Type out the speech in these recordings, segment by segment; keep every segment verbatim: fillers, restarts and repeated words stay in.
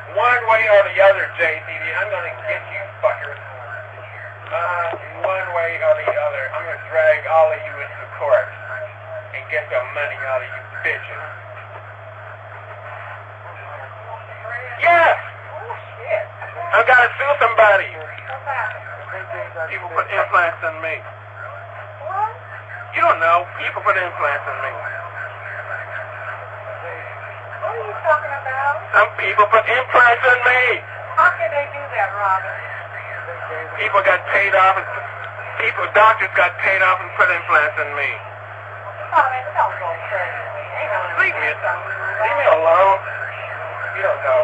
One way or the other, J C D, I'm going to get you fuckers. Uh, one way or the other, I'm going to drag all of you into court and get the money out of you bitches. Yes! I've got to sue somebody. People put implants in me. You don't know. People put implants in me. What are you talking about? Some people put implants in me. How can they do that, Robin? People got paid off. And people, doctors got paid off and put implants in me. Robin, don't go crazy. Ain't no Leave me, leave me alone. You don't know.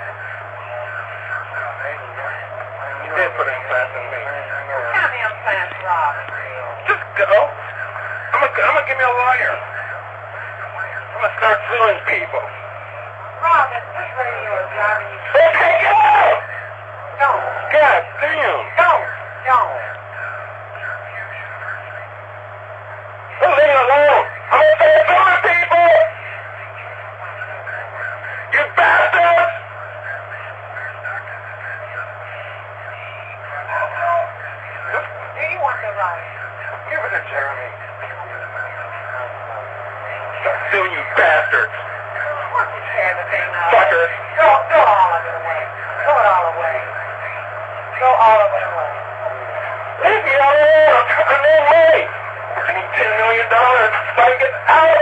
You did put implants in me. What kind of implants, Robin? Just go. I'm gonna, I'm gonna give me a lawyer. I'm gonna start suing people. Robin, this radio is driving you Okay, go! Don't. God damn. Don't. Don't. Well, leave me alone. I'm gonna start suing people. You bastards! Do you want the right? Give it to Jeremy. Start suing you bastards. Why don't you tear the thing up? Fuckers. Go, go all of it away. Throw it all away. Go all of it away. Leave me alone. I'm in late. I need ten million dollars so I can get out